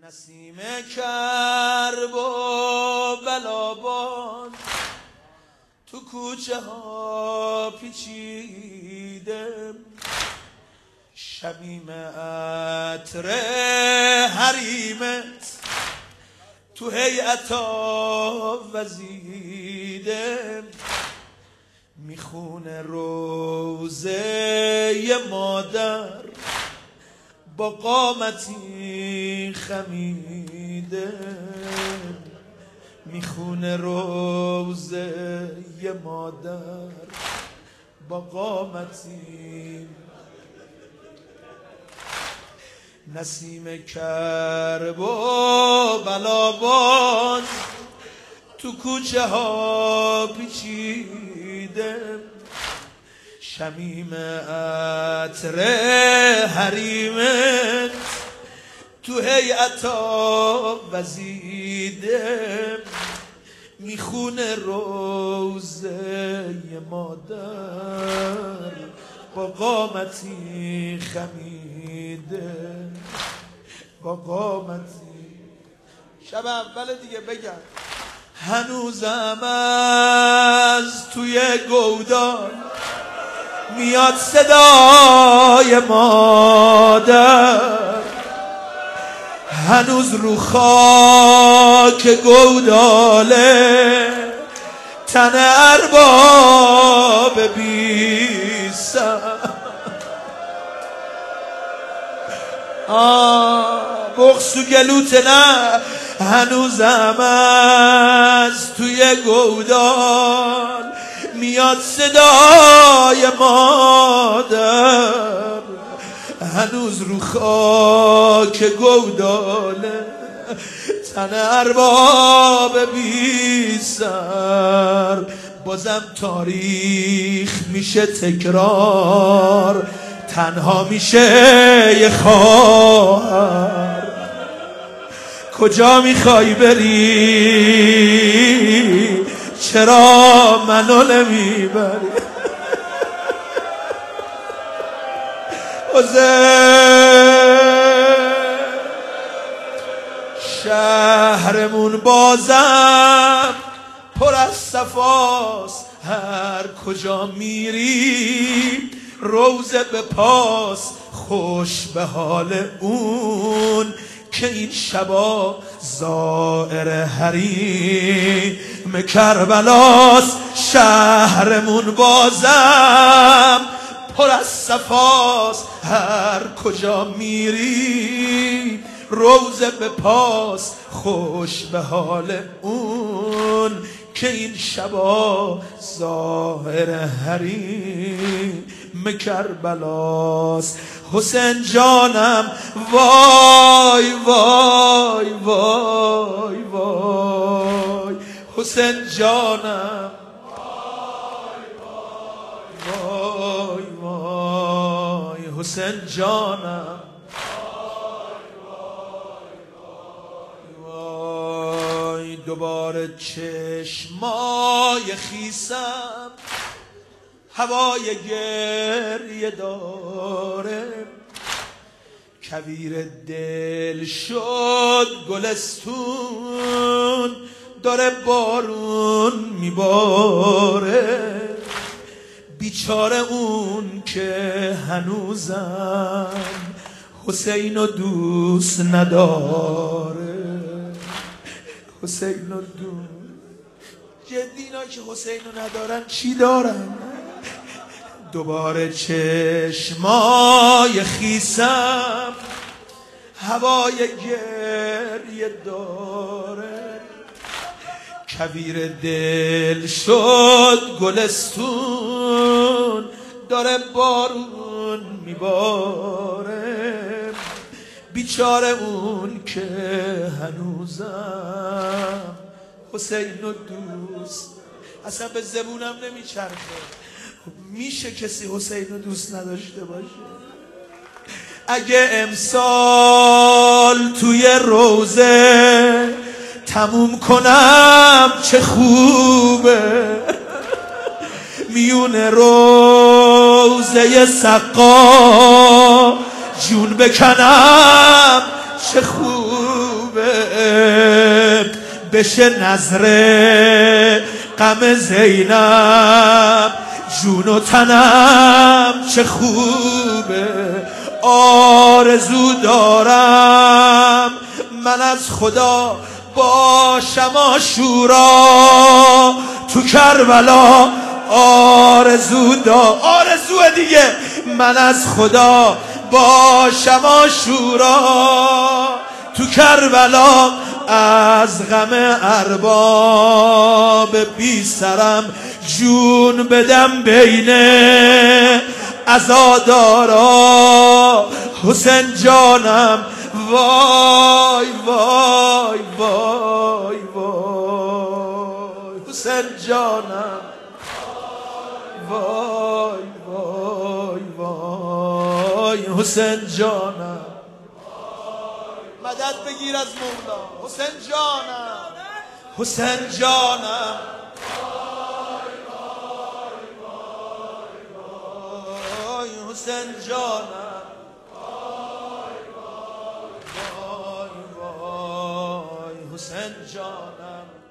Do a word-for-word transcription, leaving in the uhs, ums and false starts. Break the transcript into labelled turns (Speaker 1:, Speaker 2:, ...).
Speaker 1: نسیم کرب و بلابان تو کوچه ها پیچیده، شمیم عطر حریمت تو هیئتا وزیده، میخونه روزه مادر با قامتی خمیده، میخونه روزه مادر با قامتی. نسیم کرب و بلاباز تو کوچه ها پیچیده، شمیم عطر حریمت تو هیئتا وزیده، میخونه روزه مادر با قامتی خمیده، با قامتی. شب اول دیگه بگم هنوزم از توی گودال میاد صدای مادر، هنوز رو خاک گوداله تن ارباب بی سر. آه بغض و گلوت نه، هنوزم از توی گودال میاد صدای مادر، هنوز رو خاک گوداله تن ارباب بی سر. بازم تاریخ میشه تکرار، تنها میشه یه خواهر. کجا میخوای بری؟ چرا منو نمیبری؟ شهرمون بازم پر از صفاست، هر کجا میری روزه به پاس. خوش به حال اون که این شبا زائر حریم کربلاست. شهرمون بازم پر از صفاست، هر کجا میری روزه به پاس. خوش به حال اون که این شبا ظاهر حریم کربلاست. حسین جانم وای وای وای وای، حسین جانم وای وای، حسین جانم وای. دوباره چشمای خیسم هوای گریه داره، کویر دل شد گلستون داره بارون میباره. بیچاره اون که هنوزم حسین رو دوست نداره، حسین رو دوست. جدی اینا که حسین رو ندارن چی دارن؟ دوباره چشمای خیسم هوای گریه داره، کویر دل شد گلستون داره بارون میباره. بیچاره اون که هنوزم حسین رو دوست. اصلا به زبونم نمیچرخه. میشه کسی حسین رو دوست نداشته باشه؟ اگه امسال توی روزه تموم کنم چه خوبه، میونه روزه سقا جون بکنم چه خوبه. بشه نظره غم زینب جون و تنم چه خوبه آرزو دارم من از خدا باشم عاشورا تو کربلا آرزو دا آرزو دیگه من از خدا باشم عاشورا تو کربلا از غم ارباب بی سرم جون بدم بین عزادارا حسین جانم وای وای وای وای حسین جانم وای وای وای حسین جانم مدد بگیر از مولا حسین جانم حسین جانم وای حسین جانم وای وای حسین جانم